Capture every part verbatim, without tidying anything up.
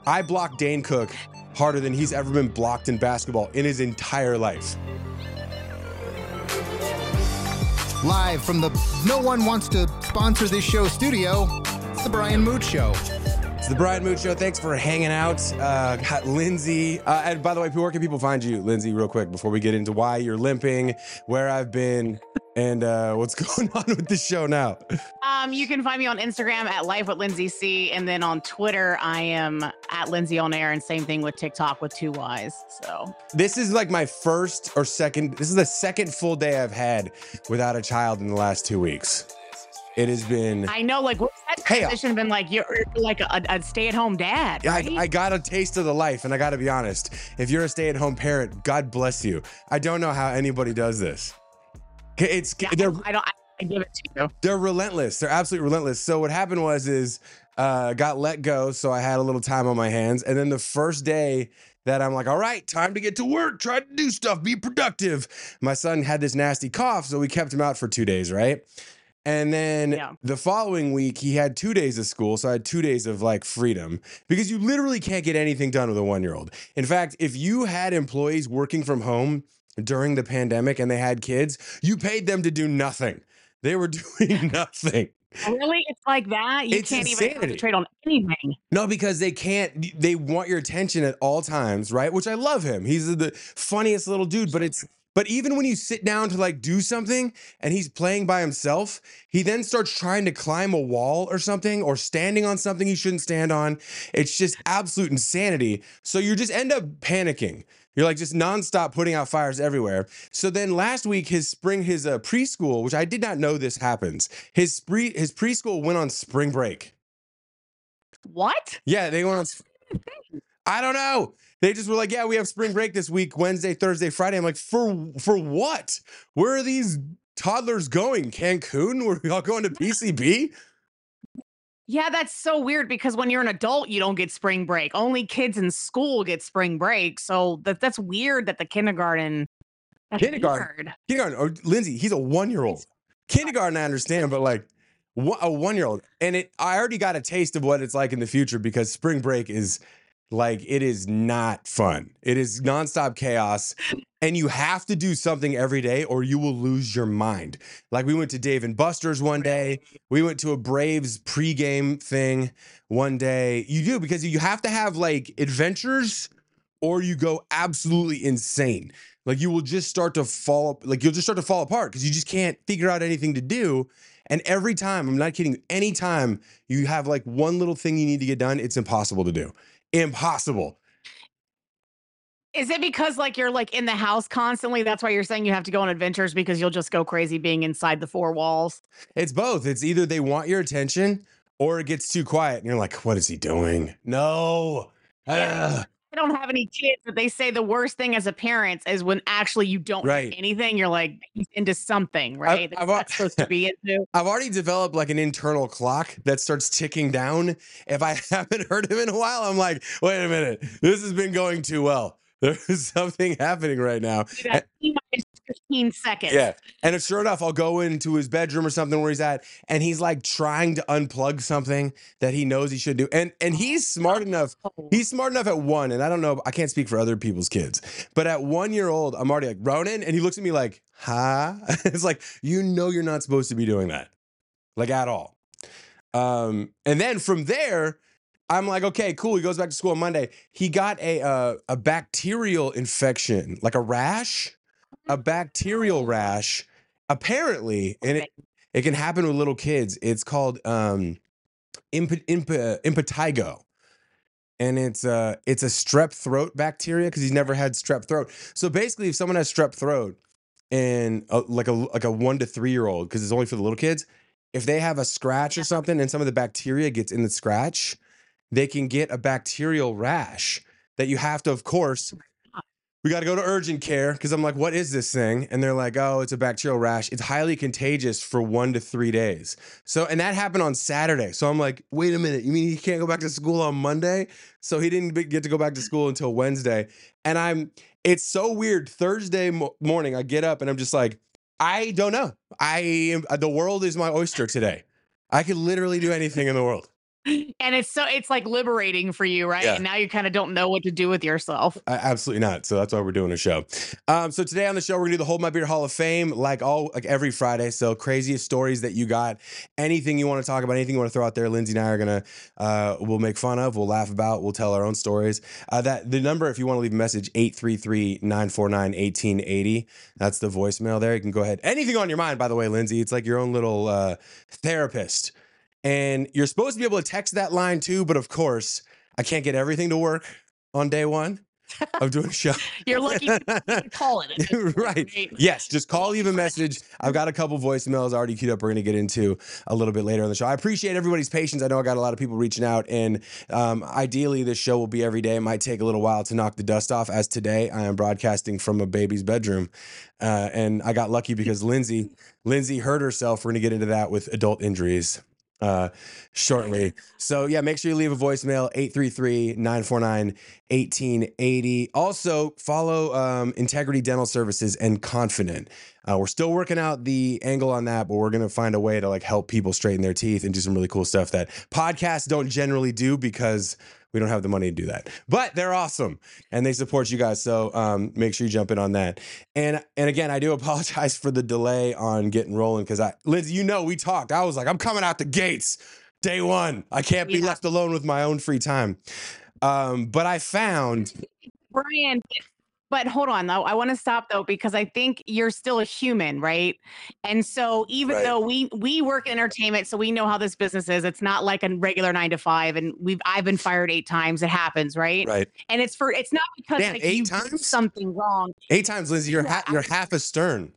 I blocked Dane Cook harder than he's ever been blocked in basketball in his entire life. Live from the No One Wants to Sponsor This Show studio, it's the Brian Moot Show. It's the Brian Moot Show. Thanks for hanging out. Uh, got Lindsay. Uh, and by the way, where can people find you, Lindsay, real quick, before we get into why you're limping, where I've been, and uh, what's going on with the show now? Um, you can find me on Instagram at Life with Lindsay C. And then on Twitter, I am at Lindsay on Air. And same thing with TikTok with two Y's. So this is like my first or second, this is the second full day I've had without a child in the last two weeks. It has been. I know, like, what's that Hey, transition been like? You're like a, a stay-at-home dad. Right? I, I got a taste of the life, and I got to be honest. If you're a stay-at-home parent, God bless you. I don't know how anybody does this. It's Yeah, they're I don't. I give it to you. they're relentless. They're absolutely relentless. So what happened was is uh, got let go, so I had a little time on my hands, and then the first day that I'm like, all right, time to get to work, try to do stuff, be productive. My son had this nasty cough, so we kept him out for two days, right? And then Yeah. the following week, he had two days of school. So I had two days of like freedom because you literally can't get anything done with a one-year-old. In fact, if you had employees working from home during the pandemic and they had kids, you paid them to do nothing. They were doing nothing. Really? It's like that? You It's can't insanity. even concentrate on anything. No, because they can't, they want your attention at all times, right? Which I love him. He's the funniest little dude, but it's, but even when you sit down to like do something and he's playing by himself, he then starts trying to climb a wall or something or standing on something he shouldn't stand on. It's just absolute insanity. So you just end up panicking. You're like just nonstop putting out fires everywhere. So then last week, his spring, his uh, preschool, which I did not know this happens, his spree, his preschool went on spring break. What? Yeah, they went on. sp- I don't know. They just were like, yeah, we have spring break this week, Wednesday, Thursday, Friday. I'm like, for for what? Where are these toddlers going? Cancun? Were we all going to P C B? Yeah, that's so weird because when you're an adult, you don't get spring break. Only kids in school get spring break. So that that's weird that the kindergarten. That's Kindergarten. weird. Kindergarten. Or Lindsay, he's a one-year-old. Kindergarten, I understand, but like wha- a one-year-old. And it, I already got a taste of what it's like in the future because spring break is like, it is not fun. It is nonstop chaos. And you have to do something every day or you will lose your mind. Like we went to Dave and Buster's one day. We went to a Braves pregame thing one day. You do because you have to have like adventures or you go absolutely insane. Like you will just start to fall, like you'll just start to fall apart because you just can't figure out anything to do. And every time, I'm not kidding, anytime you have like one little thing you need to get done, it's impossible to do. Impossible. Is it because like you're like in the house constantly? That's why you're saying you have to go on adventures because you'll just go crazy being inside the four walls. It's both. It's either they want your attention or it gets too quiet and you're like, what is he doing? No. Yeah. Ugh. I don't have any kids, but they say the worst thing as a parent is when actually you don't Right. do anything. You're like he's into something, right? I've That's al- not supposed to be into. I've already developed like an internal clock that starts ticking down. If I haven't heard him in a while, I'm like, wait a minute, this has been going too well. There's something happening right now. You got T minus fifteen seconds. Yeah. And sure enough, I'll go into his bedroom or something where he's at, and he's like trying to unplug something that he knows he should do. And and he's smart enough. He's smart enough at one, and I don't know, I can't speak for other people's kids, but at one year old, I'm already like, Ronan, and he looks at me like, huh? It's like, you know you're not supposed to be doing that. Like at all. Um, and then from there, I'm like, okay, cool. He goes back to school on Monday. He got a uh, a bacterial infection, like a rash, a bacterial rash, apparently, and it, it can happen with little kids. It's called um, imp- imp- impetigo, and it's uh it's a strep throat bacteria because he's never had strep throat. So basically, if someone has strep throat and uh, like a like a one to three year old, because it's only for the little kids, if they have a scratch or something and some of the bacteria gets in the scratch, they can get a bacterial rash that you have to, of course, we got to go to urgent care because I'm like, what is this thing? And they're like, oh, it's a bacterial rash. It's highly contagious for one to three days. So, and that happened on Saturday. So I'm like, wait a minute. You mean he can't go back to school on Monday? So he didn't be- get to go back to school until Wednesday. And I'm, it's so weird. Thursday mo- morning, I get up and I'm just like, I don't know. I am, the world is my oyster today. I could literally do anything in the world. And it's so it's like liberating for you, right? Yeah. And now you kind of don't know what to do with yourself. Uh, absolutely not. So that's why we're doing a show. Um, so today on the show, we're gonna do the Hold My Beer Hall of Fame, like all like every Friday. So craziest stories that you got, anything you want to talk about, anything you want to throw out there. Lindsay and I are gonna uh, we'll make fun of, we'll laugh about, we'll tell our own stories. Uh, that the number, if you want to leave a message, eight three three, nine four nine, one eight eight zero. That's the voicemail there. You can go ahead. Anything on your mind, by the way, Lindsay. It's like your own little uh, therapist. And you're supposed to be able to text that line too, but of course, I can't get everything to work on day one of doing a show. You're lucky to call it. at this point, Right. Yes, just call, leave a message. I've got a couple voicemails already queued up we're going to get into a little bit later on the show. I appreciate everybody's patience. I know I got a lot of people reaching out, and um, ideally this show will be every day. It might take a little while to knock the dust off, as today I am broadcasting from a baby's bedroom. Uh, and I got lucky because Lindsay, Lindsay hurt herself. We're going to get into that with adult injuries uh shortly. So yeah, make sure you leave a voicemail, eight three three, nine four nine, one eight eight zero. Also follow um Integrity Dental Services and Confident. Uh, we're still working out the angle on that, but we're gonna find a way to like help people straighten their teeth and do some really cool stuff that podcasts don't generally do because we don't have the money to do that. But they're awesome and they support you guys. So um, make sure you jump in on that. And and again, I do apologize for the delay on getting rolling because I, Lindsay, you know, we talked. I was like, I'm coming out the gates day one. I can't be Yeah. left alone with my own free time. Um, but I found Brian, but hold on though. I want to stop though because I think you're still a human, right? And so even Right. though we we work in entertainment, so we know how this business is. It's not like a regular nine to five, and we've I've been fired eight times. It happens, right? right And it's for it's not because Damn, like, eight you did times? something wrong. eight times, Lindsay. You're Yeah, ha- you're half a Stern.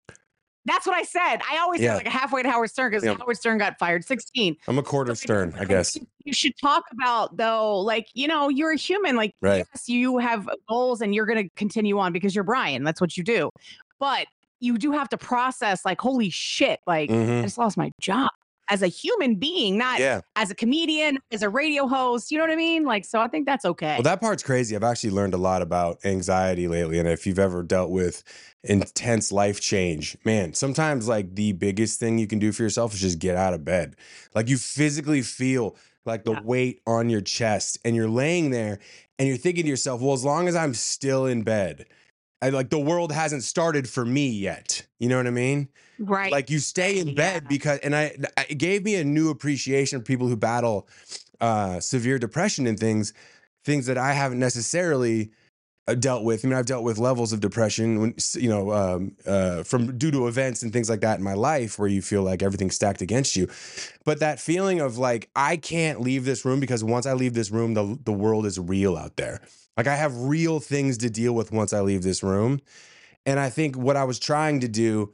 That's what I said. I always Yeah. say like halfway to Howard Stern because Yeah. Howard Stern got fired sixteen. I'm a quarter So, Stern, I think guess. you- You should talk about though, like, you know, you're a human. Like, Right. yes, you have goals and you're going to continue on because you're Brian. That's what you do. But you do have to process, like, holy shit, like, I Mhm. just lost my job as a human being, not Yeah. as a comedian, as a radio host. You know what I mean? Like, so I think that's okay. Well, that part's crazy. I've actually learned a lot about anxiety lately. And if you've ever dealt with intense life change, man, sometimes like the biggest thing you can do for yourself is just get out of bed. Like you physically feel like the Yeah. weight on your chest and you're laying there and you're thinking to yourself, well, as long as I'm still in bed, I like the world hasn't started for me yet. You know what I mean? right. Like you stay in bed Yeah. because, and I, it gave me a new appreciation for people who battle uh, severe depression and things, things that I haven't necessarily uh, dealt with. I mean, I've dealt with levels of depression when, s- you know, um, uh, from due to events and things like that in my life where you feel like everything's stacked against you. But that feeling of like, I can't leave this room because once I leave this room, the, the world is real out there. Like I have real things to deal with once I leave this room. And I think what I was trying to do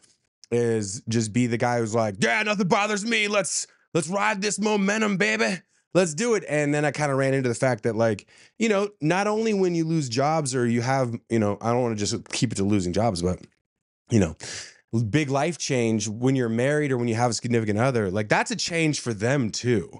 is just be the guy who's like, yeah, nothing bothers me. Let's let's ride this momentum, baby. Let's do it. And then I kind of ran into the fact that, like, you know, not only when you lose jobs or you have, you know, I don't want to just keep it to losing jobs, but, you know, big life change when you're married or when you have a significant other, like that's a change for them too.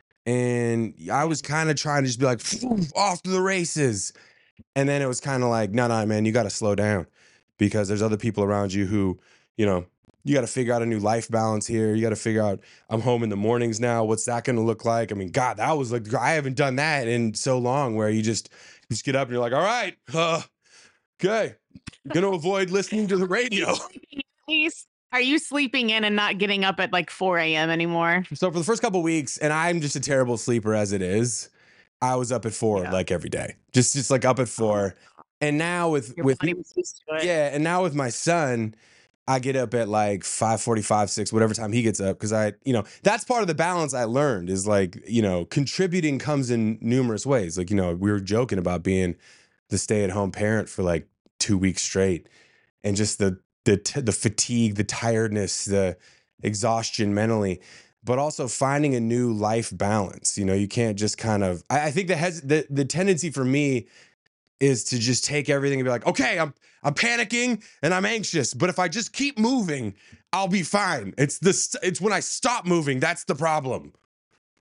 And I was kind of trying to just be like, off to the races. And then it was kind of like, no, no, man, you got to slow down because there's other people around you who, you know, you got to figure out a new life balance here. You got to figure out, I'm home in the mornings now. What's that going to look like? I mean, God, that was like, I haven't done that in so long where you just, you just get up and you're like, all right, uh, okay, I'm going to avoid listening to the radio. At least, are you sleeping in and not getting up at like four a.m. anymore? So for the first couple weeks, and I'm just a terrible sleeper as it is, I was up at four Yeah. like every day, just just like up at four. And now with Your with body was used to it. yeah, and now with my son, I get up at like five forty-five, six, whatever time he gets up, because I, you know, that's part of the balance I learned is like, you know, contributing comes in numerous ways. Like, you know, we were joking about being the stay-at-home parent for like two weeks straight, and just the the t- the fatigue, the tiredness, the exhaustion mentally, but also finding a new life balance. You know, you can't just kind of. I, I think the hes- the the tendency for me is to just take everything and be like, okay, I'm I'm panicking and I'm anxious, but if I just keep moving, I'll be fine. It's this. It's when I stop moving that's the problem.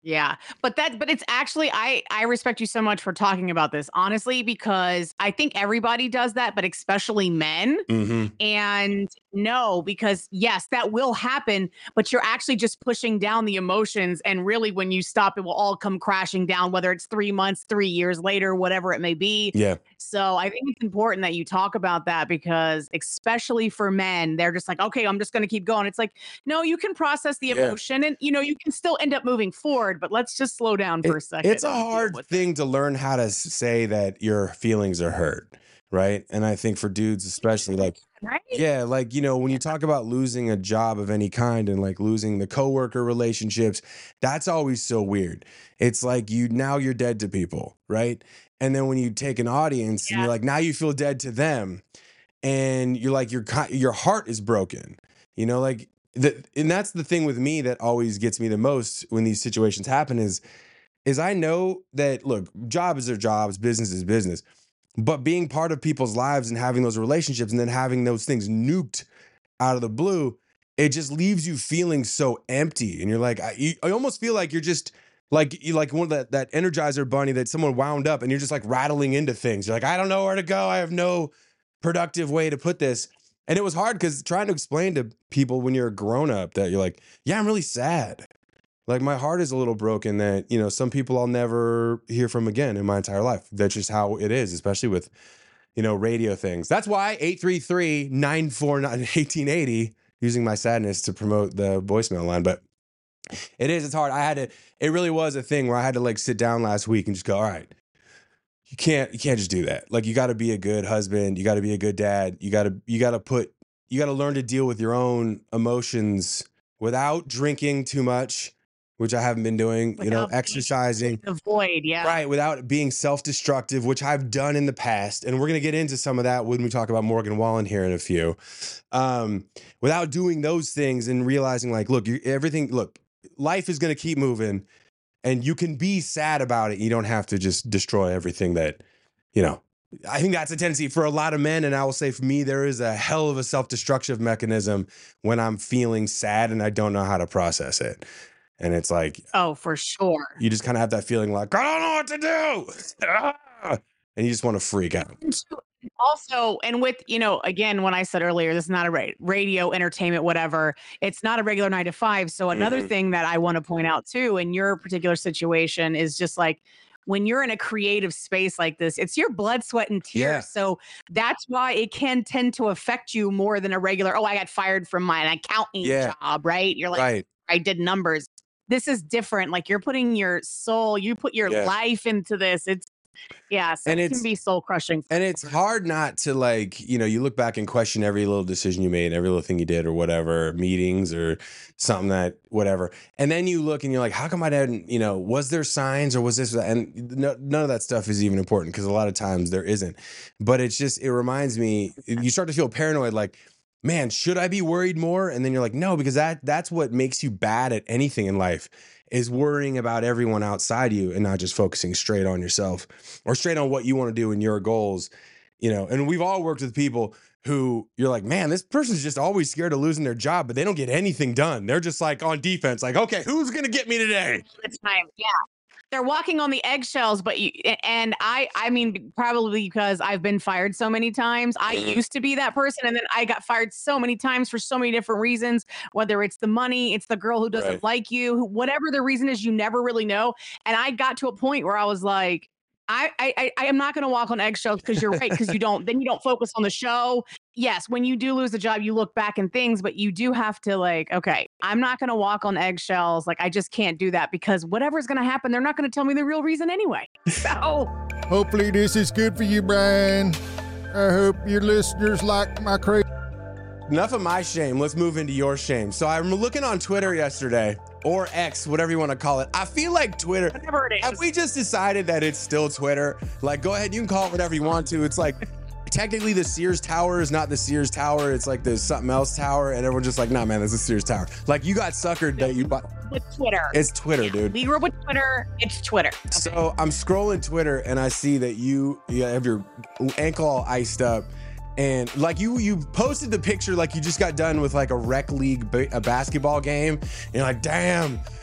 Yeah. But that but it's actually I I respect you so much for talking about this, honestly, because I think everybody does that, but especially men. Mm-hmm. And no, because yes, that will happen, but you're actually just pushing down the emotions. And really, when you stop, it will all come crashing down, whether it's three months, three years later, whatever it may be. Yeah. So I think it's important that you talk about that because, especially for men, they're just like, okay, I'm just going to keep going. It's like, no, you can process the Yeah. emotion and, you know, you can still end up moving forward, but let's just slow down for It- a second. it's a and deal hard with it. thing to learn how to s- say that your feelings are hurt, right? And I think for dudes especially, like, Right? yeah, like, you know, when you talk about losing a job of any kind and like losing the coworker relationships, that's always so weird. It's like you now you're dead to people, right? And then when you take an audience and Yeah. you're like, now you feel dead to them, and you're like your ki- your heart is broken, you know, like the, and that's the thing with me that always gets me the most when these situations happen is is I know that look, jobs are jobs, business is business. But being part of people's lives and having those relationships and then having those things nuked out of the blue, it just leaves you feeling so empty. And you're like, I, you, I almost feel like you're just like you like one of that that Energizer bunny that someone wound up, and you're just like rattling into things. You're like, I don't know where to go. I have no productive way to put this. And it was hard because trying to explain to people when you're a grown up that you're like, yeah, I'm really sad. Like my heart is a little broken that, you know, some people I'll never hear from again in my entire life. That's just how it is, especially with, you know, radio things. That's why eight three three, nine four nine, one eight eight zero, using my sadness to promote the voicemail line. But it is, it's hard. I had to, it really was a thing where I had to like sit down last week and just go, all right, you can't, you can't just do that. Like you got to be a good husband. You got to be a good dad. You got to, you got to put, you got to learn to deal with your own emotions without drinking too much, which I haven't been doing, you know, Without being- exercising. The void, yeah. Right, without being self-destructive, which I've done in the past. And we're going to get into some of that when we talk about Morgan Wallen here in a few. Um, without doing those things and realizing like, look, you, everything, look, life is going to keep moving and you can be sad about it. You don't have to just destroy everything that, you know, I think that's a tendency for a lot of men. And I will say for me, there is a hell of a self-destructive mechanism when I'm feeling sad and I don't know how to process it. And it's like, Oh, for sure. you just kind of have that feeling like, I don't know what to do. Ah! And you just want to freak out. Also, and with, you know, again, when I said earlier, this is not a ra- radio entertainment, whatever, it's not a regular nine to five. So another Mhm. thing that I want to point out too, in your particular situation is just like, when you're in a creative space like this, it's your blood, sweat, and tears. Yeah. So that's why it can tend to affect you more than a regular, oh, I got fired from my accounting Yeah. job, right? You're like, Right. I did numbers. This is different. Like you're putting your soul, you put your Yeah. life into this. It's, yeah, so And it it's- can be soul crushing. And it's hard not to like, you know, you look back and question every little decision you made, every little thing you did or whatever, meetings or something that, whatever. And then you look and you're like, how come I didn't, you know, was there signs or was this, and no, none of that stuff is even important because a lot of times there isn't. But it's just, it reminds me, you start to feel paranoid like, man, should I be worried more? And then you're like, no, because that that's what makes you bad at anything in life is worrying about everyone outside you and not just focusing straight on yourself or straight on what you want to do and your goals, you know. And we've all worked with people who you're like, man, this person's just always scared of losing their job, but they don't get anything done. They're just like on defense, like, okay, who's going to get me today? The time, yeah. They're walking on the eggshells, but you and I, I mean, probably because I've been fired so many times. I Mhm. used to be that person, and then I got fired so many times for so many different reasons. Whether it's the money, it's the girl who doesn't Right. like you, who- whatever the reason is, you never really know. And I got to a point where I was like, I, I, I- I am not going to walk on eggshells because you're right. Because you don't, then you don't focus on the show. Yes, when you do lose a job, you look back and things, but you do have to like, okay, I'm not going to walk on eggshells. Like, I just can't do that because whatever's going to happen, they're not going to tell me the real reason anyway. So, Hopefully this is good for you, Brian. I hope your listeners like my crazy. Enough of my shame. Let's move into your shame. So I'm looking on Twitter yesterday, or X, whatever you want to call it. I feel like Twitter, whatever it have is. we just decided that it's still Twitter? Like, go ahead, you can call it whatever you want to. It's like, technically the Sears Tower is not the Sears Tower. It's like the something else tower. And everyone's just like, nah, man, this is Sears Tower. Like, you got suckered that you bought. With Twitter. It's Twitter, dude. We grew up with Twitter. It's Twitter. So I'm scrolling Twitter and I see that you, you have your ankle all iced up. And like you, you posted the picture like you just got done with like a rec league ba- a basketball game. And you're like, damn,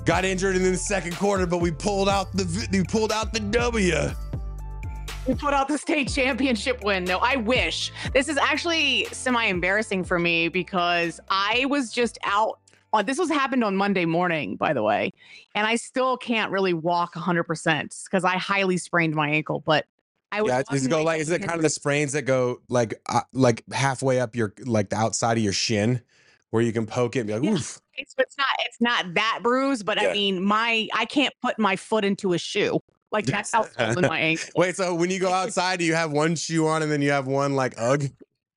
got injured in the second quarter, but we pulled out the we pulled out the W. We put out the state championship win. No, I wish. This is actually semi-embarrassing for me because I was just out. Uh, this was happened on Monday morning, by the way, and I still can't really walk one hundred percent because I highly sprained my ankle. But I was Yeah, does it go like? Is it kind of the sprains that go like uh, like halfway up your like the outside of your shin, where you can poke it and be like, Yeah. oof. It's, it's not it's not that bruised, but Yeah. I mean, my I can't put my foot into a shoe. Like that's how swollen my ankle. Wait, so when you go outside, do you have one shoe on and then you have one like UGG?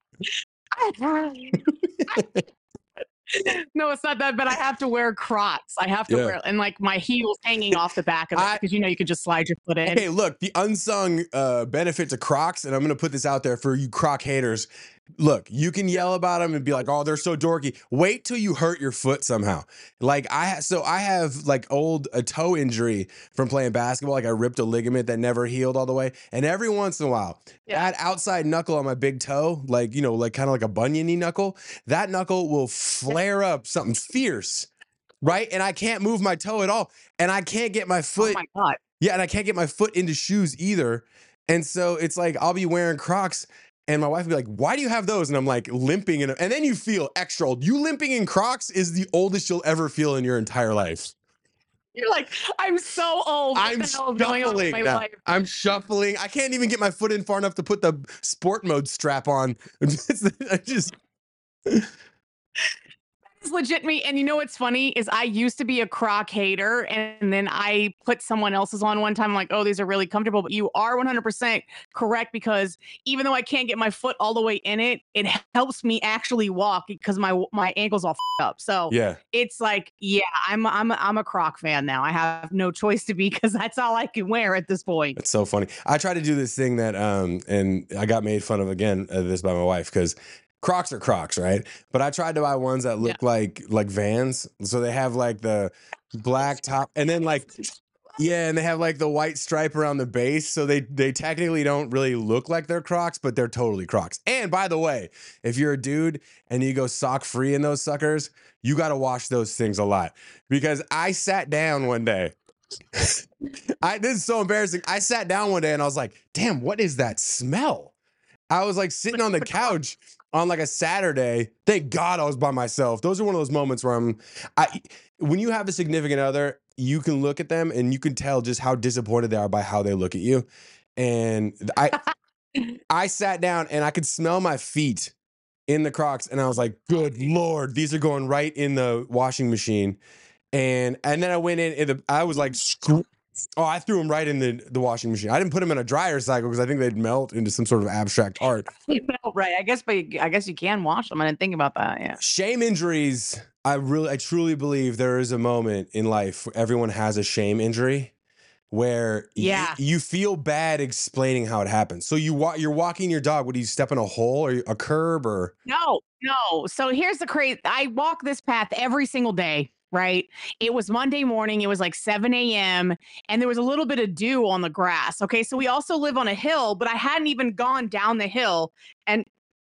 No, it's not that, but I have to wear Crocs. I have to Yeah. wear, and like my heels hanging off the back of it I- because you know you can just slide your foot in. Okay, look, the unsung uh, benefit to Crocs, and I'm going to put this out there for you Croc haters. Look, you can yell about them and be like, "Oh, they're so dorky." Wait till you hurt your foot somehow. Like I, ha- so I have like old a toe injury from playing basketball. Like I ripped a ligament that never healed all the way, and every once in a while, Yeah. that outside knuckle on my big toe, like you know, like kind of like a buniony knuckle, that knuckle will flare up something fierce, right? And I can't move my toe at all, and I can't get my Oh foot. my god! Yeah, and I can't get my foot into shoes either. And so it's like I'll be wearing Crocs and my wife will be like, "Why do you have those?" And I'm like limping in 'em. And then you feel extra old. You limping in Crocs is the oldest you'll ever feel in your entire life. You're like, I'm so old. What I'm the hell is going on with shuffling my now. life? I'm shuffling. I can't even get my foot in far enough to put the sport mode strap on. I just It's legit me. And you know what's funny is I used to be a Croc hater, and then I put someone else's on one time. I'm like, oh, these are really comfortable. But you are one hundred percent correct because even though I can't get my foot all the way in it, it helps me actually walk because my my ankle's all f***ed up. So yeah. it's like, yeah, I'm I'm a, I'm a Croc fan now. I have no choice to be because that's all I can wear at this point. It's so funny. I tried to do this thing that, um, and I got made fun of again of this by my wife because Crocs are Crocs, right? But I tried to buy ones that look like like Vans, so they have like the black top, and then like yeah, and they have like the white stripe around the base, so they they technically don't really look like they're Crocs, but they're totally Crocs. And by the way, if you're a dude and you go sock free in those suckers, you got to wash those things a lot because I sat down one day. I this is so embarrassing. I sat down one day and I was like, "Damn, what is that smell?" I was like sitting on the couch on like a Saturday. Thank God I was by myself. Those are one of those moments where I'm I when you have a significant other, you can look at them and you can tell just how disappointed they are by how they look at you. And I I sat down and I could smell my feet in the Crocs and I was like, "Good Lord, these are going right in the washing machine." And and then I went in and the, I was like, "Screw." Oh, I threw them right in the, the washing machine. I didn't put them in a dryer cycle because I think they'd melt into some sort of abstract art. Right. I guess, but you- I guess you can wash them. I didn't think about that. Yeah. Shame injuries. I really, I truly believe there is a moment in life where everyone has a shame injury where y- Yeah. you feel bad explaining how it happens. So you wa- you're walking your dog. What do you step in a hole or a curb or? No, no. So here's the crazy. I walk this path every single day, right? It was Monday morning. It was like seven a.m. and there was a little bit of dew on the grass. Okay. So we also live on a hill, but I hadn't even gone down the hill. And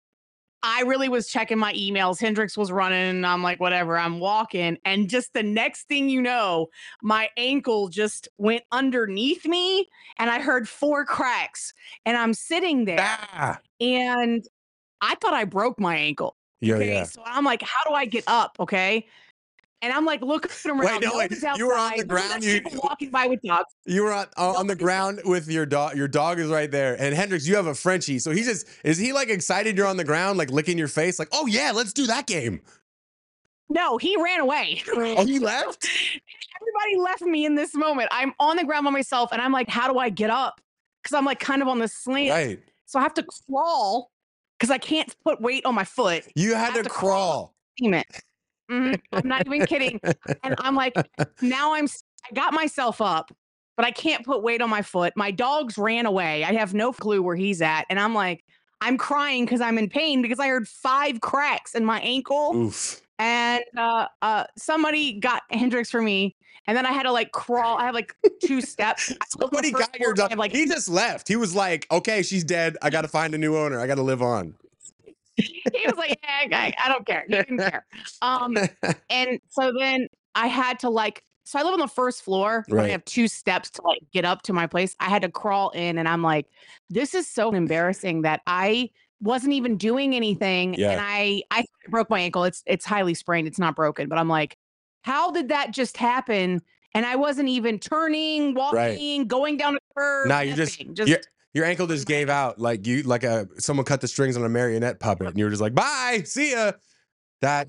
I really was checking my emails. Hendrix was running. And I'm like, whatever, I'm walking. And just the next thing you know, my ankle just went underneath me and I heard four cracks. And I'm sitting there Ah, and I thought I broke my ankle. yeah, Okay, yeah. so I'm like, how do I get up? Okay. And I'm like looking around. no, no wait, one's you were on the outside, ground, there's you- people walking by with dogs. You were on, on on the ground with your dog. Your dog is right there. And Hendrix, you have a Frenchie. So he's just, is he like excited you're on the ground, like licking your face? Like, oh yeah, let's do that game. No, he ran away. Oh, he left? Everybody left me in this moment. I'm on the ground by myself and I'm like, how do I get up? Because I'm like kind of on the slant. Right. So I have to crawl because I can't put weight on my foot. You I had have to to crawl. Damn it. Mhm, I'm not even kidding. And I'm like, now I'm, s- I got myself up, but I can't put weight on my foot. My dogs ran away. I have no clue where he's at. And I'm like, I'm crying because I'm in pain because I heard five cracks in my ankle. Oof. And uh, uh, somebody got Hendrix for me. And then I had to like crawl. I have like two steps. I look Somebody for got your support, I dog. have, like, He just left. He was like, okay, she's dead. I got to find a new owner. I got to live on. he was like, yeah, I, I don't care. He didn't care. Um, and so then I had to like so I live on the first floor, but I Right. have two steps to like get up to my place. I had to crawl in, and I'm like, this is so embarrassing that I wasn't even doing anything, Yeah. and I I broke my ankle. It's it's highly sprained. It's not broken, but I'm like, how did that just happen? And I wasn't even turning, Right. walking, going down a curve. Now you're just, nothing. just your your ankle just gave out like you like a someone cut the strings on a marionette puppet, and you were just like, bye, see ya. That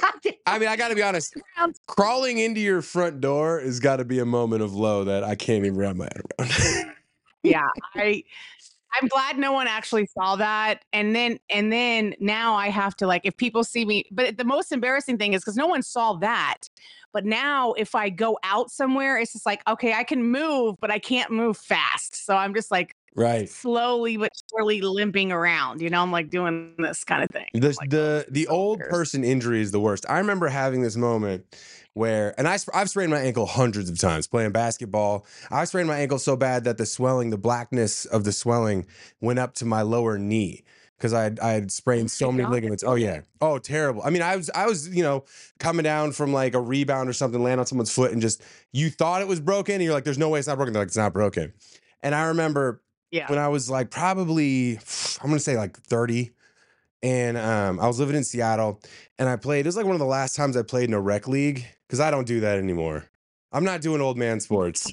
I mean, I got to be honest. Crawling into your front door has got to be a moment of low that I can't even wrap my head around. yeah, I I'm glad no one actually saw that. And then and then now I have to like if people see me, but the most embarrassing thing is because no one saw that. But now if I go out somewhere, it's just like, okay, I can move, but I can't move fast. So I'm just like Right. slowly but surely limping around. You know, I'm like doing this kind of thing. I'm The like, the the so old embarrassing. person injury is the worst. I remember having this moment where, and I, sp- I've sprained my ankle hundreds of times playing basketball. I sprained my ankle so bad that the swelling, the blackness of the swelling went up to my lower knee because I had, I had sprained so many God. ligaments. Oh yeah. Oh, terrible. I mean, I was, I was, you know, coming down from like a rebound or something, land on someone's foot and just, you thought it was broken. And you're like, there's no way it's not broken. They're like, it's not broken. And I remember Yeah. when I was like probably, I'm going to say like thirty. And um, I was living in Seattle, and I played. It was like one of the last times I played in a rec league because I don't do that anymore. I'm not doing old man sports.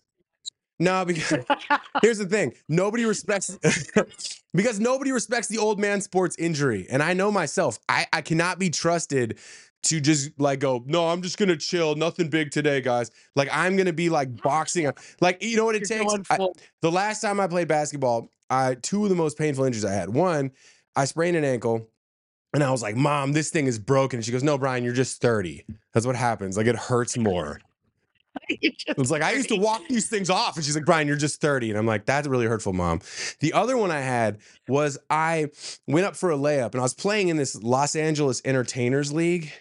No, because here's the thing: nobody respects because nobody respects the old man sports injury, and I know myself. I I cannot be trusted to just like go. No, I'm just gonna chill. Nothing big today, guys. Like I'm gonna be like boxing. Like you know what it You're takes. going I- full- the last time I played basketball, I two of the most painful injuries I had. One, I sprained an ankle. And I was like, Mom, this thing is broken. She goes, no, Brian, you're just thirty. That's what happens. Like, it hurts more. You're just It was like, I used to thirty. walk these things off. And she's like, Brian, you're just thirty. And I'm like, that's really hurtful, Mom. The other one I had was I went up for a layup and I was playing in this Los Angeles Entertainers League.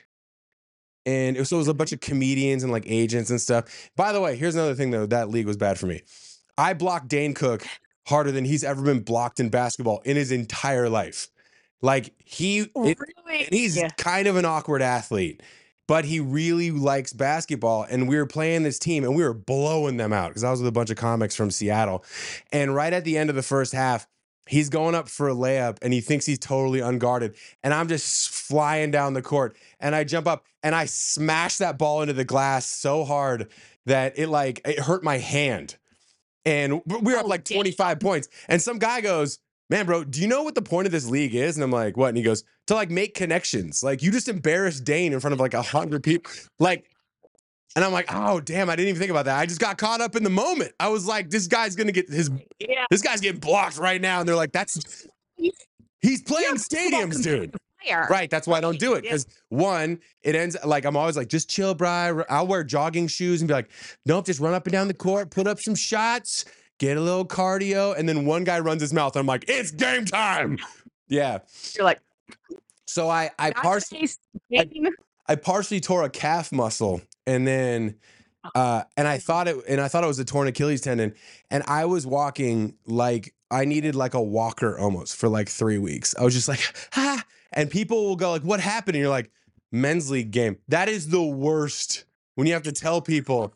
And it was, so it was a bunch of comedians and like agents and stuff. By the way, here's another thing, though. That league was bad for me. I blocked Dane Cook harder than he's ever been blocked in basketball in his entire life. Like he, it, Really? and he's Yeah. kind of an awkward athlete, but he really likes basketball. And we were playing this team and we were blowing them out because I was with a bunch of comics from Seattle. And right at the end of the first half, he's going up for a layup and he thinks he's totally unguarded. And I'm just flying down the court and I jump up and I smash that ball into the glass so hard that it like, it hurt my hand. And we were up Oh, like damn. twenty-five points. And some guy goes, man, bro, do you know what the point of this league is? And I'm like, what? And he goes, to like make connections. Like you just embarrassed Dane in front of like a hundred people. Like, and I'm like, oh, damn, I didn't even think about that. I just got caught up in the moment. I was like, this guy's going to get his, Yeah. this guy's getting blocked right now. And they're like, that's, he's playing stadiums, dude. Player. Right. That's why I don't do it. Yeah. Because one, it ends like I'm always like, just chill, Bri. I'll wear jogging shoes and be like, nope, just run up and down the court, put up some shots, get a little cardio. And then one guy runs his mouth. And I'm like, it's game time. Yeah. You're like, So I I not partially today, Dane. I partially tore a calf muscle and then uh and I thought it and I thought it was a torn Achilles tendon. And I was walking like I needed like a walker almost for like three weeks. I was just like, ah. And people will go like, what happened? And you're like, men's league game. That is the worst when you have to tell people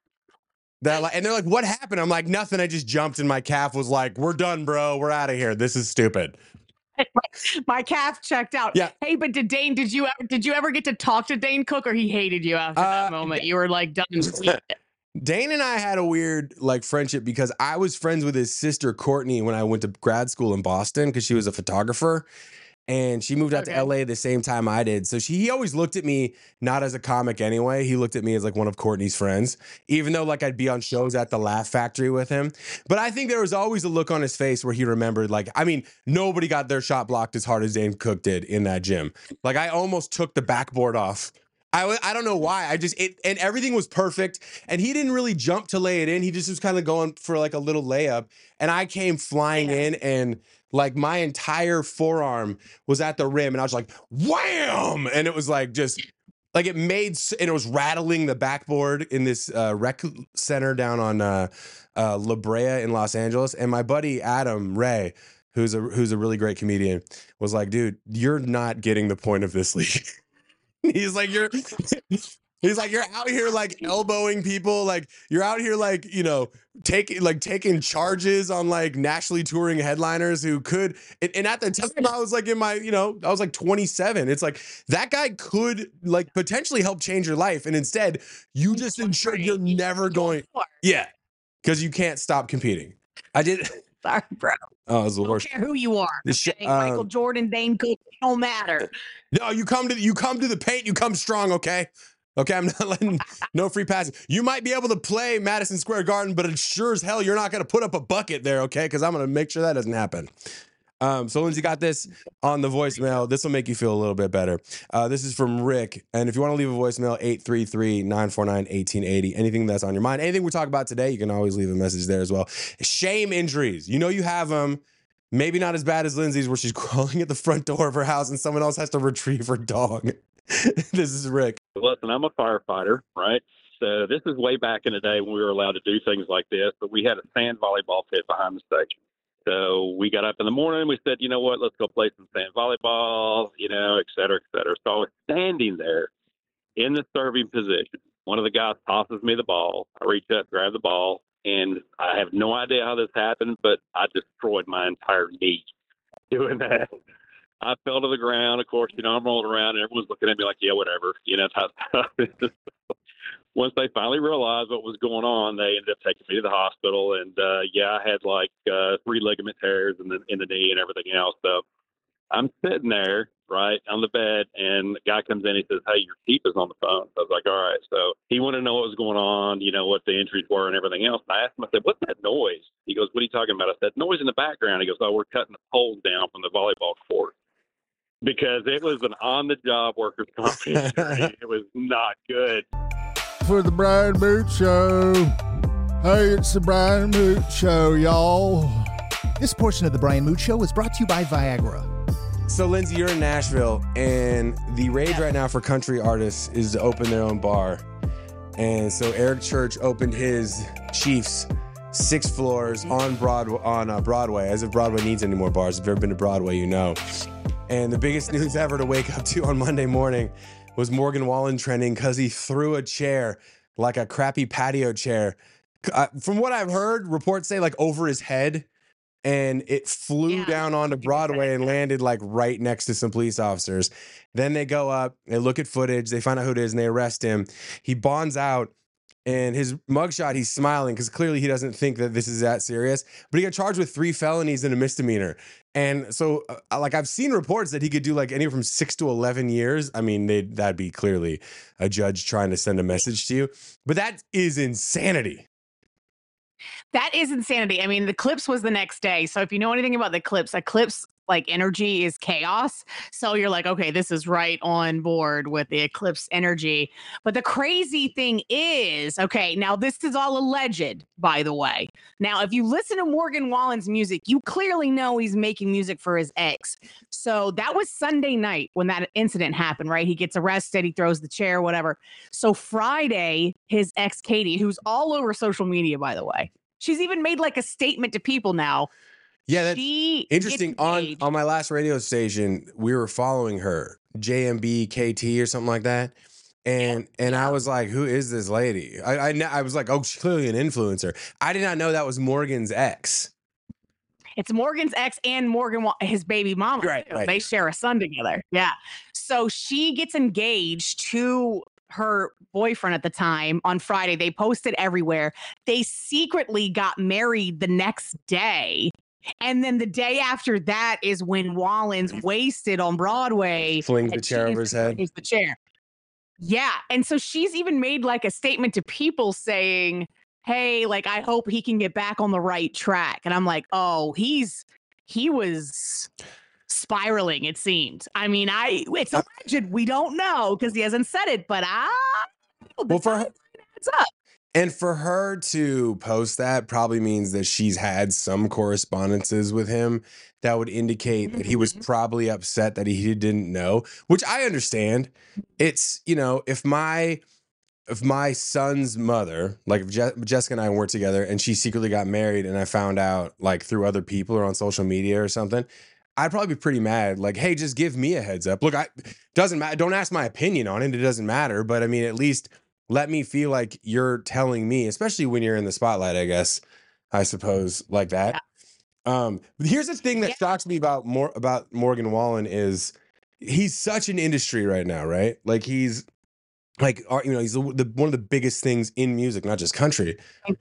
that, like, and they're like, what happened? I'm like, nothing. I just jumped and my calf was like, we're done, bro. We're out of here. This is stupid. My calf checked out. Yeah. Hey, but did Dane? Did you ever? Did you ever get to talk to Dane Cook, or he hated you after Uh, that moment? You were like done. Dane and I had a weird like friendship because I was friends with his sister Courtney when I went to grad school in Boston because she was a photographer. And she moved out Okay. to L A the same time I did. So she he always looked at me not as a comic anyway. He looked at me as like one of Courtney's friends, even though like I'd be on shows at the Laugh Factory with him. But I think there was always a look on his face where he remembered, like, I mean, nobody got their shot blocked as hard as Dane Cook did in that gym. Like I almost took the backboard off. I, w- I don't know why. I just, it, and everything was perfect. And he didn't really jump to lay it in. He just was kind of going for like a little layup. And I came flying Yeah. in and like my entire forearm was at the rim. And I was like, wham! And it was like, just like it made, s- and it was rattling the backboard in this uh, rec center down on uh, uh, La Brea in Los Angeles. And my buddy, Adam Ray, who's a, who's a really great comedian, was like, dude, you're not getting the point of this league. He's like, you're He's like, you're out here like elbowing people, like you're out here like, you know, taking like taking charges on like nationally touring headliners who could. And, and at the time, I was like in my, you know, I was like twenty-seven. It's like that guy could like potentially help change your life, and instead, you just ensure you're never going. Yeah, because you can't stop competing. I did. Sorry, bro. Oh, it was the I don't worst. care who you are. The sh- Okay? Michael um, Jordan, Dane Cook, it don't matter. No, you come to you come to the paint, you come strong, okay? Okay, I'm not letting no free passes. You might be able to play Madison Square Garden, but it's sure as hell you're not going to put up a bucket there, okay? Because I'm going to make sure that doesn't happen. Um, so Lindsay got this on the voicemail. This will make you feel a little bit better. Uh, this is from Rick. And if you want to leave a voicemail, eight three three, nine four nine, one eight eight zero. Anything that's on your mind, anything we talk about today, you can always leave a message there as well. Shame injuries. You know you have them. Maybe not as bad as Lindsay's, where she's crawling at the front door of her house and someone else has to retrieve her dog. This is Rick. Listen, I'm a firefighter, right? So this is way back in the day when we were allowed to do things like this, but we had a sand volleyball pit behind the station. So we got up in the morning, we said, you know what, let's go play some sand volleyball, you know, et cetera, et cetera. So I was standing there in the serving position. One of the guys tosses me the ball. I reach up, grab the ball, and I have no idea how this happened, but I destroyed my entire knee doing that. I fell to the ground. Of course, you know, I'm rolling around, and everyone's looking at me like, yeah, whatever, you know, type stuff. Once they finally realized what was going on, they ended up taking me to the hospital. And, uh, yeah, I had like uh, three ligament tears in the, in the knee and everything else. So I'm sitting there, right, on the bed, and the guy comes in. He says, hey, your chief is on the phone. So I was like, all right. So he wanted to know what was going on, you know, what the injuries were and everything else. And I asked him, I said, what's that noise? He goes, what are you talking about? I said, noise in the background. He goes, oh, we're cutting the poles down from the volleyball court. Because it was an on-the-job workers' comp injury. It was not good. For the Brian Moot Show. Hey, it's the Brian Moot Show, y'all. This portion of the Brian Moot Show is brought to you by Viagra. So, Lindsay, you're in Nashville, and the rage right now for country artists is to open their own bar. And so Eric Church opened his Chiefs six floors on Broadway, on uh, Broadway, as if Broadway needs any more bars. If you've ever been to Broadway, you know. And the biggest news ever to wake up to on Monday morning was Morgan Wallen trending because he threw a chair, like a crappy patio chair. Uh, from what I've heard, reports say like over his head, and it flew Yeah. down onto Broadway and landed like right next to some police officers. Then they go up, they look at footage, they find out who it is, and they arrest him. He bonds out, and his mugshot, he's smiling because clearly he doesn't think that this is that serious. But he got charged with three felonies and a misdemeanor. And so, uh, like, I've seen reports that he could do like anywhere from six to eleven years. I mean, they that'd be clearly a judge trying to send a message to you. But that is insanity. That is insanity. I mean, the Clips was the next day. So if you know anything about the Clips, a Clips like energy is chaos. So you're like, okay, this is right on board with the Eclipse energy. But the crazy thing is, okay, now this is all alleged, by the way. Now, if you listen to Morgan Wallen's music, you clearly know he's making music for his ex. So that was Sunday night when that incident happened, right? He gets arrested, he throws the chair, whatever. So Friday, his ex, Katie, who's all over social media, by the way, she's even made like a statement to people now. Yeah, that's she interesting. On engaged. on my last radio station, we were following her, J M B K T or something like that. And and I was like, who is this lady? I, I I was like, oh, she's clearly an influencer. I did not know that was Morgan's ex. It's Morgan's ex and Morgan, his baby mama. Right, too. right. They share a son together. Yeah. So she gets engaged to her boyfriend at the time on Friday. They posted everywhere. They secretly got married the next day. And then the day after that is when Wallen's wasted on Broadway. Flings the and chair she over his head. flings the chair. Yeah. And so she's even made like a statement to people saying, hey, like, I hope he can get back on the right track. And I'm like, oh, he's, he was spiraling, it seemed. I mean, I, it's alleged. We don't know because he hasn't said it, but I, Well, for her, it's up. and for her to post that probably means that she's had some correspondences with him that would indicate that he was probably upset that he didn't know, which I understand. It's, you know, if my if my son's mother, like if Je- Jessica and I weren't together and she secretly got married and I found out like through other people or on social media or something, I'd probably be pretty mad. Like, hey, just give me a heads up. Look, I doesn't matter. Don't ask my opinion on it. It doesn't matter. But I mean, at least let me feel like you're telling me, especially when you're in the spotlight, I guess, I suppose, like that. Yeah. Um, but here's the thing that yeah. shocks me about more about Morgan Wallen is he's such an industry right now, right? Like he's like, you know, he's the, the one of the biggest things in music, not just country.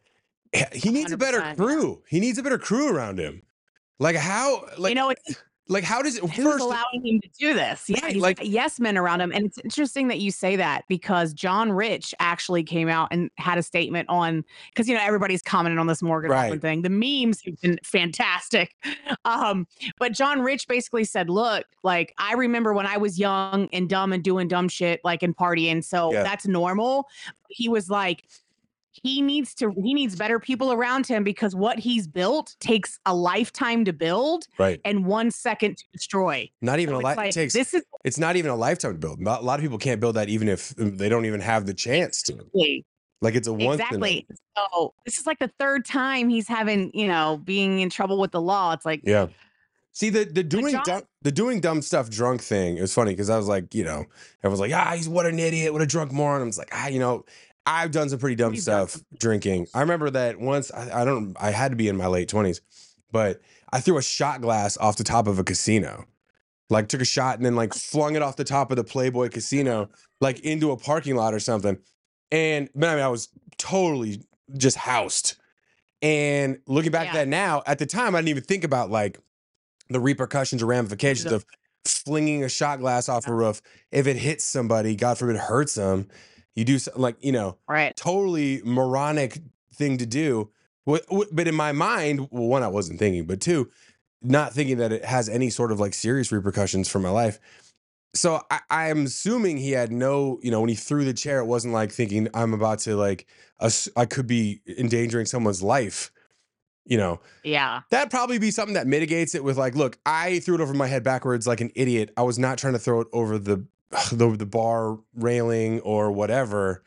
He needs a better crew. He needs a better crew around him. Like how, like, you know, it's, like how does it who's first allowing him to do this? Yeah, right, he's like got yes men around him, and it's interesting that you say that because John Rich actually came out and had a statement on because you know everybody's commenting on this Morgan Wallen right. thing. The memes have been fantastic, um, but John Rich basically said, "Look, like I remember when I was young and dumb and doing dumb shit, like and partying, so Yeah. that's normal." He was like. He needs to he needs better people around him because what he's built takes a lifetime to build right. and one second to destroy. Not even so a life like, takes this is it's not even a lifetime to build. A lot of people can't build that even if they don't even have the chance to. Exactly. Like it's a once exactly. So this is like the third time he's having, you know, being in trouble with the law. It's like yeah. See the the doing John, dumb, the doing dumb stuff drunk thing. It was funny because I was like, you know, everyone's like, ah, he's what an idiot, what a drunk moron. I was like, ah, you know. I've done some pretty dumb He's stuff done. drinking. I remember that once I, I don't I had to be in my late twenties, but I threw a shot glass off the top of a casino. Like took a shot and then like flung it off the top of the Playboy Casino, like into a parking lot or something. And man, I mean, I was totally just housed. And looking back yeah. at that now, at the time, I didn't even think about like the repercussions or ramifications of flinging a shot glass off yeah. a roof. If it hits somebody, God forbid, hurts them. You do something like, you know, right. totally moronic thing to do. But in my mind, well, one, I wasn't thinking, but two, not thinking that it has any sort of like serious repercussions for my life. So I, I'm assuming he had no, you know, when he threw the chair, it wasn't like thinking I'm about to like, a, I could be endangering someone's life, you know? Yeah. That'd probably be something that mitigates it with like, look, I threw it over my head backwards like an idiot. I was not trying to throw it over the the, the bar railing or whatever.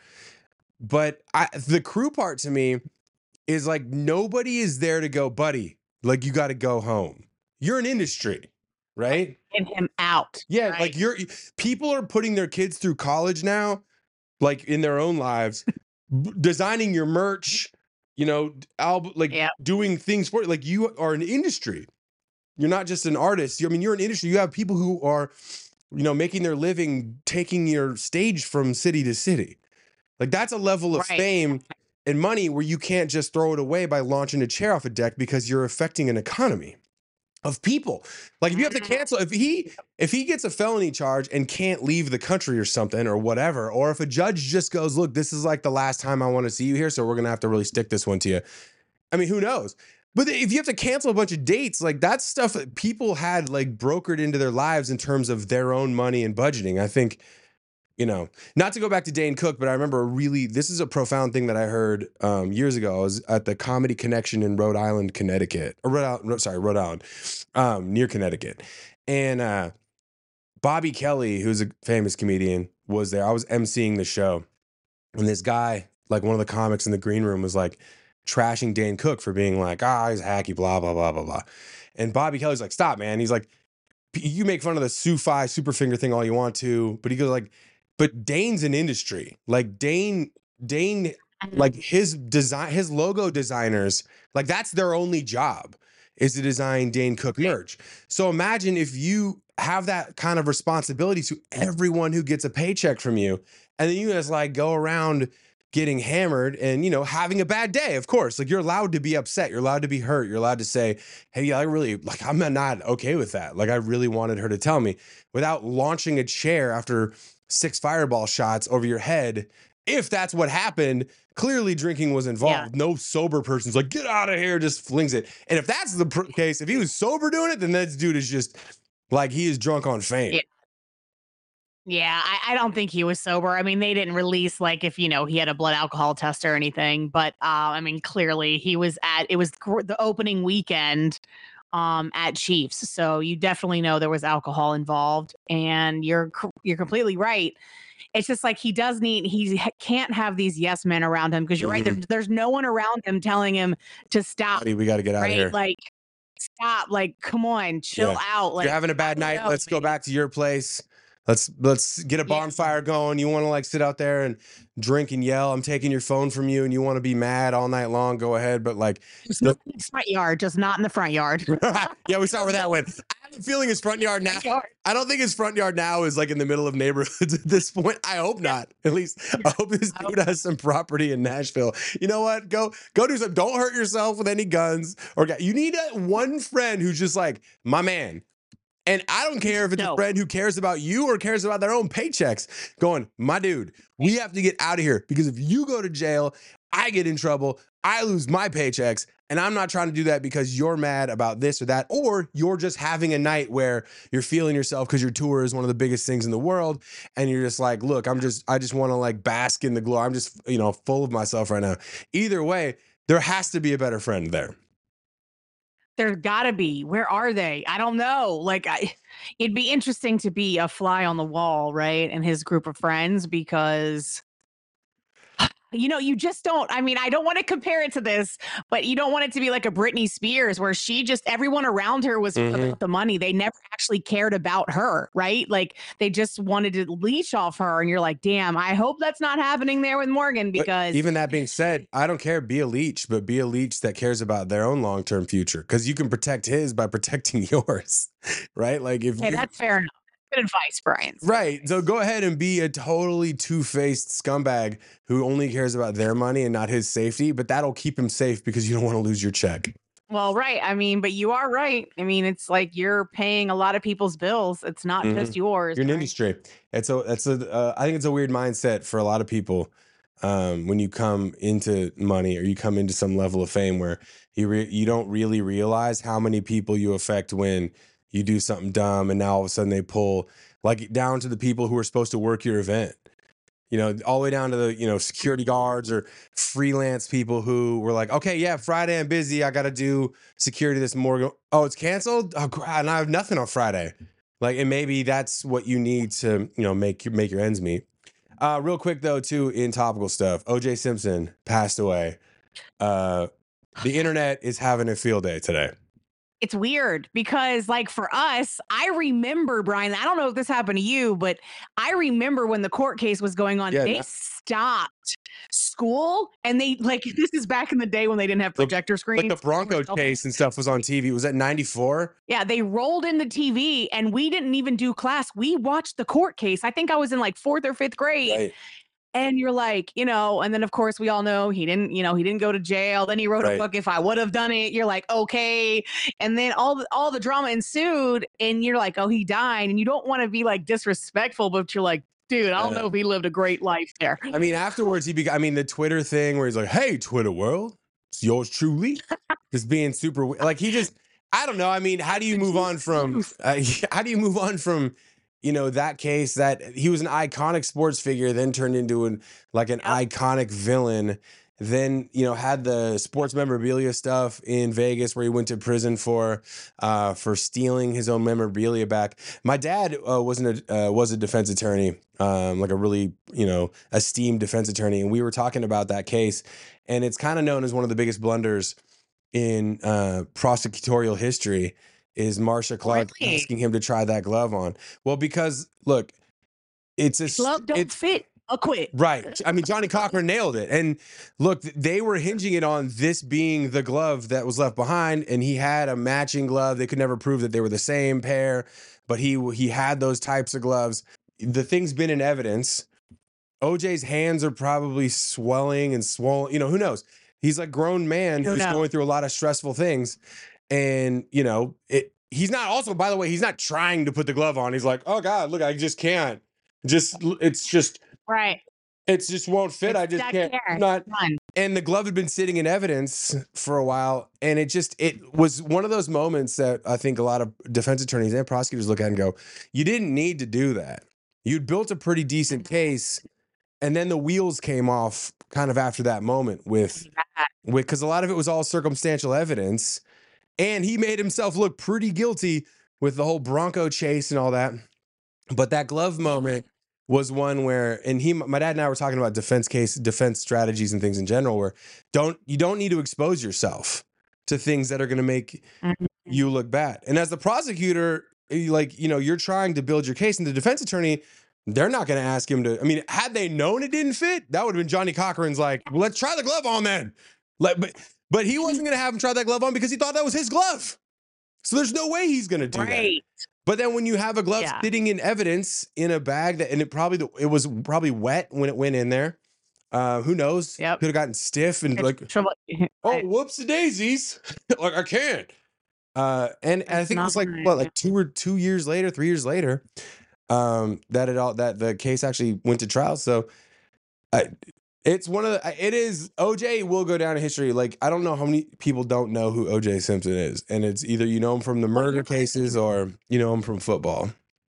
But I, the crew part to me is like nobody is there to go, buddy, like you got to go home. You're an industry, right? Get him out. Yeah, right? like you're people are putting their kids through college now, like in their own lives, b- designing your merch, you know, album, like yep. doing things for it. Like you are an industry. You're not just an artist. I mean, you're an industry. You have people who are you know, making their living, taking your stage from city to city. Like that's a level of right. fame and money where you can't just throw it away by launching a chair off a deck because you're affecting an economy of people. Like if you have to cancel, if he if he gets a felony charge and can't leave the country or something or whatever, or if a judge just goes, look, this is like the last time I want to see you here, so we're gonna have to really stick this one to you. I mean, who knows? But if you have to cancel a bunch of dates, like that's stuff that people had like brokered into their lives in terms of their own money and budgeting. I think, you know, not to go back to Dane Cook, but I remember a really, this is a profound thing that I heard um, years ago. I was at the Comedy Connection in Rhode Island, Connecticut, or Rhode Island, sorry, Rhode Island, um, near Connecticut. And uh, Bobby Kelly, who's a famous comedian, was there. I was emceeing the show. And this guy, like one of the comics in the green room was like, trashing Dane Cook for being like, ah, he's hacky, blah, blah, blah, blah, blah. And Bobby Kelly's like, stop, man. He's like, you make fun of the Sufi super finger thing all you want to, but he goes like, but Dane's an industry. Like Dane, Dane, like his design, his logo designers, like that's their only job is to design Dane Cook merch. So imagine if you have that kind of responsibility to everyone who gets a paycheck from you, and then you just like go around getting hammered and, you know, having a bad day, of course. Like you're allowed to be upset. You're allowed to be hurt. You're allowed to say, hey, I really, like, I'm not okay with that. Like I really wanted her to tell me without launching a chair after six fireball shots over your head. If that's what happened, clearly drinking was involved. Yeah. No sober person's like, get out of here, just flings it. And if that's the pr- case, if he was sober doing it, then this dude is just like, he is drunk on fame. Yeah. Yeah, I, I don't think he was sober. I mean, they didn't release like if, you know, he had a blood alcohol test or anything. But uh, I mean, clearly he was at it was the opening weekend um, at Chiefs. So you definitely know there was alcohol involved. And you're you're completely right. It's just like he does need he can't have these yes men around him because you're mm-hmm. right. There, there's no one around him telling him to stop. Buddy, we got to get out right? of here. Like stop. Like, come on, chill Yeah. out. If Like, you're having a bad I don't night, know, let's go man. back to your place. Let's let's get a Yeah. bonfire going. You want to like sit out there and drink and yell. I'm taking your phone from you, and you want to be mad all night long. Go ahead, but like, Just the- not in the front yard, just not in the front yard. yeah, we saw where that went. I have a feeling his front yard now. Yard. I don't think his front yard now is like in the middle of neighborhoods at this point. I hope not. At least I hope this I hope dude has some property in Nashville. You know what? Go go do something. Don't hurt yourself with any guns or gu- you need a, one friend who's just like my man. And I don't care if it's No. a friend who cares about you or cares about their own paychecks. Going, my dude, we have to get out of here because if you go to jail, I get in trouble, I lose my paychecks, and I'm not trying to do that because you're mad about this or that, or you're just having a night where you're feeling yourself because your tour is one of the biggest things in the world, and you're just like, look, I'm just, I just want to like bask in the glory. I'm just, you know, full of myself right now. Either way, there has to be a better friend there. There's gotta be. Where are they? I don't know. Like, I, it'd be interesting to be a fly on the wall, right? And his group of friends, because you know, you just don't. I mean, I don't want to compare it to this, but you don't want it to be like a Britney Spears where she just everyone around her was Mhm. about the money. They never actually cared about her, right? Like they just wanted to leech off her. And you're like, damn, I hope that's not happening there with Morgan But because even that being said, I don't care. Be a leech, but be a leech that cares about their own long term future because you can protect his by protecting yours, right? Like if hey, you that's fair enough. Good advice, Brian. right, so go ahead and be a totally two faced scumbag who only cares about their money and not his safety, but that'll keep him safe because you don't want to lose your check. Well, right. I mean, but you are right. I mean, it's like you're paying a lot of people's bills. It's not Mhm. just yours. You're an right? industry. It's a that's a uh, I think it's a weird mindset for a lot of people um, when you come into money or you come into some level of fame where you re- you don't really realize how many people you affect when you do something dumb and now all of a sudden they pull like down to the people who are supposed to work your event. You know, all the way down to the, you know, security guards or freelance people who were like, okay, yeah, Friday I'm busy. I got to do security this morning. Oh, it's canceled? Oh, crap, and I have nothing on Friday. Like, and maybe that's what you need to, you know, make your make your ends meet. Uh, real quick though, too, in topical stuff, O J Simpson passed away. Uh, the internet is having a field day today. It's weird because, like, for us, I remember, Brian, I don't know if this happened to you, but I remember when the court case was going on, Yeah, they no- stopped school and they, like, this is back in the day when they didn't have The- projector screens. Like the Bronco chase and stuff was on T V. Was that ninety-four? Yeah, they rolled in the T V and we didn't even do class. We watched the court case. I think I was in like fourth or fifth grade. Right. And you're like, you know, and then of course we all know he didn't, you know, he didn't go to jail. Then he wrote Right. a book, If I Would Have Done It. You're like, okay. And then all the all the drama ensued, and you're like, oh, he died. And you don't want to be like disrespectful, but you're like, dude, I don't Yeah. know if he lived a great life there. I mean, afterwards, he began, I mean, the Twitter thing where he's like, hey, Twitter world, it's yours truly. Just being super, we- like, he just, I don't know. I mean, how do you move on from, uh, how do you move on from, you know, that case that he was an iconic sports figure, then turned into an, like an Yep. iconic villain, then, you know, had the sports memorabilia stuff in Vegas where he went to prison for, uh, for stealing his own memorabilia back. My dad uh, wasn't a, uh, was a defense attorney, um, like a really, you know, esteemed defense attorney. And we were talking about that case, and it's kind of known as one of the biggest blunders in uh, prosecutorial history is Marsha Clark Really? asking him to try that glove on. Well, because look, it's a, Glove don't it's, fit. Acquit. right. I mean, Johnny Cochran nailed it. And look, they were hinging it on this being the glove that was left behind, and he had a matching glove. They could never prove that they were the same pair, but he he had those types of gloves. The thing's been in evidence. O J's hands are probably swelling and swollen. You know, who knows? He's a grown man Who who's knows? going through a lot of stressful things. And, you know, it he's not also, by the way, he's not trying to put the glove on. He's like, oh God, look, I just can't. Just it's just Right. it's just won't fit. It's I just stuck can't. here. I'm not. Done. And the glove had been sitting in evidence for a while, and it just it was one of those moments that I think a lot of defense attorneys and prosecutors look at and go, "You didn't need to do that. You'd built a pretty decent case, and then the wheels came off kind of after that moment with with because a lot of it was all circumstantial evidence, and he made himself look pretty guilty with the whole Bronco chase and all that. But that glove moment was one where, and he, my dad and I were talking about defense case, defense strategies and things in general, where don't, you don't need to expose yourself to things that are going to make Mhm. you look bad. And as the prosecutor, you like, you know, you're trying to build your case, and the defense attorney, they're not going to ask him to. I mean, had they known it didn't fit, that would have been Johnny Cochran's like, well, let's try the glove on then. Like, but, but he wasn't going to have him try that glove on because he thought that was his glove. So there's no way he's going to do Right. that. But then when you have a glove Yeah. sitting in evidence in a bag that, and it probably, it was probably wet when it went in there. Uh, who knows? Yep. Could have gotten stiff and It's like, trouble- oh, whoops the daisies. Like, I can't. Uh, and, and I It's think it was not like, right. what, like two or two years later, three years later, um, that it all, that the case actually went to trial. So I, it's one of the, it is, O J will go down in history. Like, I don't know how many people don't know who O J Simpson is. And it's either you know him from the murder cases or you know him from football.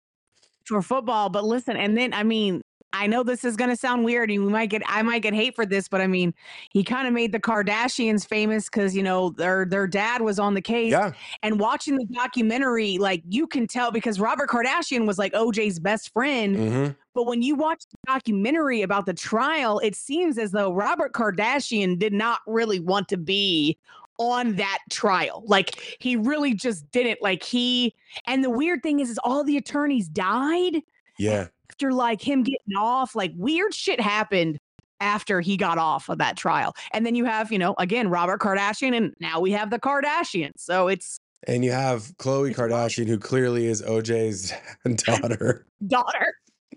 for football. But listen, and then I mean, I know this is going to sound weird, and we might get, I might get hate for this, but I mean, he kind of made the Kardashians famous because you know their their dad was on the case. Yeah. And watching the documentary, like you can tell because Robert Kardashian was like O J's best friend. Mm-hmm. But when you watch the documentary about the trial, it seems as though Robert Kardashian did not really want to be on that trial. Like he really just didn't. Like he, and the weird thing is, is all the attorneys died Yeah. after like him getting off. Like weird shit happened after he got off of that trial. And then you have, you know, again, Robert Kardashian, and now we have the Kardashians. So it's And you have Khloe Kardashian, who clearly is O J's daughter. daughter.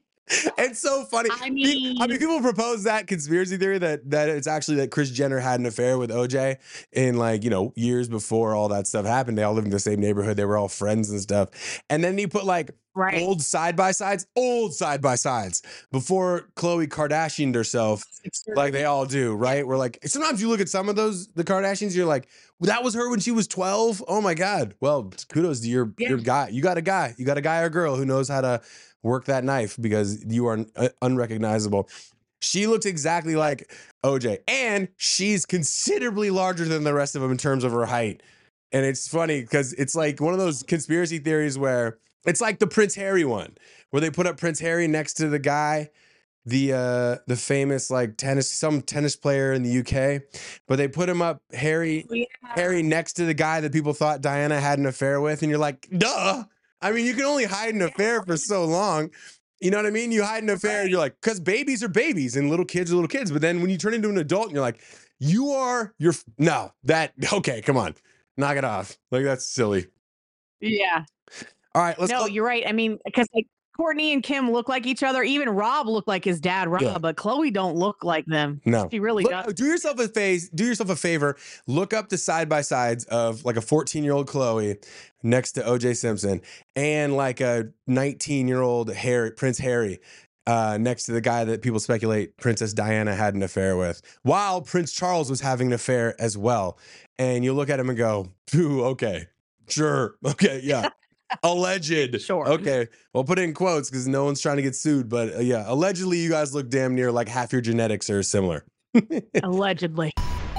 It's so funny. I Pe- I mean- mean, people propose that conspiracy theory that that it's actually that Kris Jenner had an affair with O J in like, you know, years before all that stuff happened. They all lived in the same neighborhood. They were all friends and stuff. And then you put like Right. old side by sides, old side by sides before Khloe Kardashianed herself, like they all do, right? We're like, sometimes you look at some of those, the Kardashians, you're like, well, that was her when she was twelve. Oh my God. Well, kudos to your, Yeah. your guy. You got a guy, you got a guy or girl who knows how to work that knife because you are un- unrecognizable. She looks exactly like O J, and she's considerably larger than the rest of them in terms of her height. And it's funny because it's like one of those conspiracy theories where it's like the Prince Harry one, where they put up Prince Harry next to the guy, the uh, the famous like tennis, some tennis player in the U K, but they put him up Harry Yeah. Harry next to the guy that people thought Diana had an affair with, and you're like, duh. I mean, you can only hide an affair for so long. You know what I mean? You hide an affair, and you're like, because babies are babies and little kids are little kids. But then when you turn into an adult, and you're like, you are your no that okay, come on, knock it off. Like that's silly. Yeah. All right, let's no, go. you're right. I mean, because like Courtney and Kim look like each other. Even Rob looked like his dad, Rob, Yeah. but Chloe don't look like them. No. She really Look- does. do yourself a phase. Do yourself a favor. Look up the side by sides of like a fourteen year old Chloe next to O J Simpson and like a nineteen year old Harry Prince Harry uh, next to the guy that people speculate Princess Diana had an affair with, while Prince Charles was having an affair as well. And you look at him and go, "Phew, okay, sure, okay, yeah." Alleged. Sure. Okay. Well, put it in quotes because no one's trying to get sued. But uh, yeah, allegedly, you guys look damn near like half your genetics are similar. Allegedly.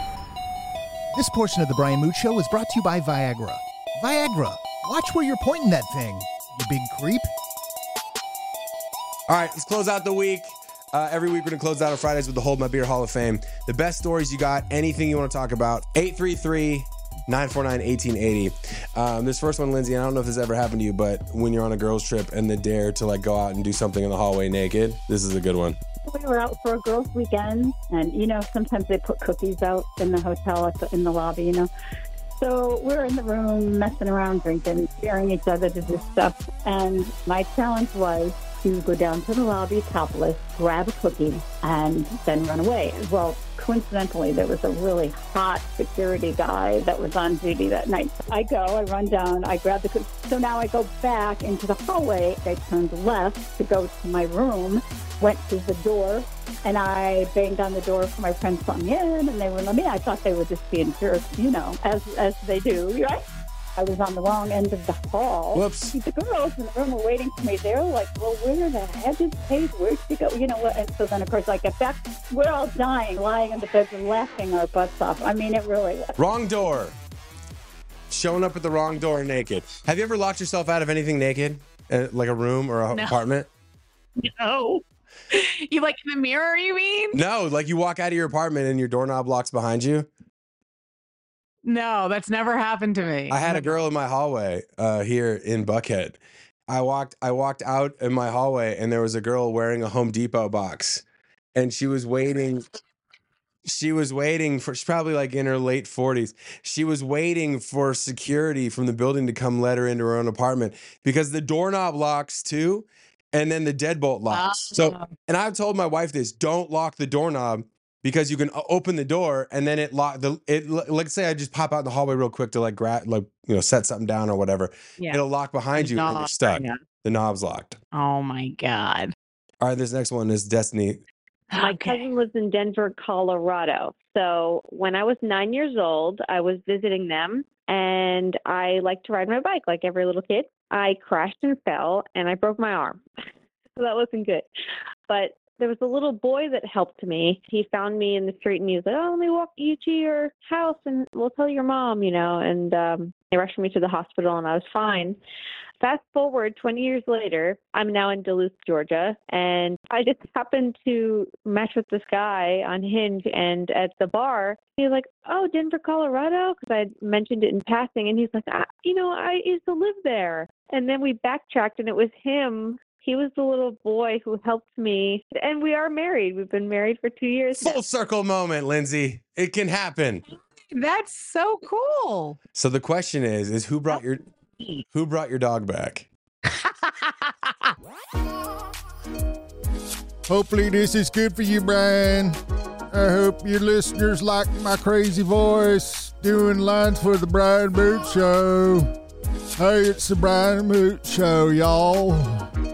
This portion of the Brian Mood Show is brought to you by Viagra. Viagra. Watch where you're pointing that thing, you big creep. All right, let's close out the week. Uh, every week, we're going to close out on Fridays with the Hold My Beer Hall of Fame. The best stories you got, anything you want to talk about, eight three three, nine four nine, one eight eight zero. Um, this first one, Lindsay, I don't know if this ever happened to you, but when you're on a girls' trip and they dare to like go out and do something in the hallway naked, this is a good one. We were out for a girls' weekend, and, you know, sometimes they put cookies out in the hotel, at the, in the lobby, you know. So we're in the room messing around, drinking, daring each other to do stuff. And my challenge was to go down to the lobby topless, grab a cookie, and then run away. Well, coincidentally, there was a really hot security guy that was on duty that night. I go, I run down, I grab the cookie. So now I go back into the hallway. I turned left to go to my room, went to the door, and I banged on the door for my friends to let me in, and they wouldn't let me in. I thought they were just being jerks, you know, as as they do, right? I was on the wrong end of the hall. Whoops. The girls in the room were waiting for me. They were like, well, where the heck is Paige? Where'd she go? You know what? And so then, of course, I get back. We're all dying, lying in the bed and laughing our butts off. I mean, it really was. Wrong door. Showing up at the wrong door naked. Have you ever locked yourself out of anything naked? Uh, like a room or an No. apartment? No. You like in the mirror, you mean? No, like you walk out of your apartment and your doorknob locks behind you. No, that's never happened to me. I had a girl in my hallway uh, here in Buckhead. I walked I walked out in my hallway and there was a girl wearing a Home Depot box, and she was waiting. She was waiting for, she's probably like in her late forties. She was waiting for security from the building to come let her into her own apartment because the doorknob locks too, and then the deadbolt locks. So, and I've told my wife this: don't lock the doorknob because you can o- open the door and then it lock the it. Let's say I just pop out in the hallway real quick to like grab, like you know, set something down or whatever. Yeah. It'll lock behind you and you're stuck. Yeah. The knob's locked. Oh my God. All right, this next one is Destiny. My Okay. cousin lives in Denver, Colorado. So when I was nine years old, I was visiting them, and I like to ride my bike like every little kid. I crashed and fell, and I broke my arm. So that wasn't good. But there was a little boy that helped me. He found me in the street, and he was like, oh, let me walk you to your house, and we'll tell your mom, you know. And um, they rushed me to the hospital, and I was fine. Fast forward twenty years later, I'm now in Duluth, Georgia, and I just happened to match with this guy on Hinge, and at the bar, he's like, oh, Denver, Colorado, because I had mentioned it in passing, and he's like, I, you know, I used to live there. And then we backtracked, and it was him. He was the little boy who helped me, and we are married. We've been married for two years now. Full circle moment, Lindsay. It can happen. That's so cool. So the question is, is who brought your who brought your dog back? Hopefully this is good for you, Brian. I hope your listeners like my crazy voice doing lines for the Brian Moot Show. Hey, it's the Brian Moot Show, y'all.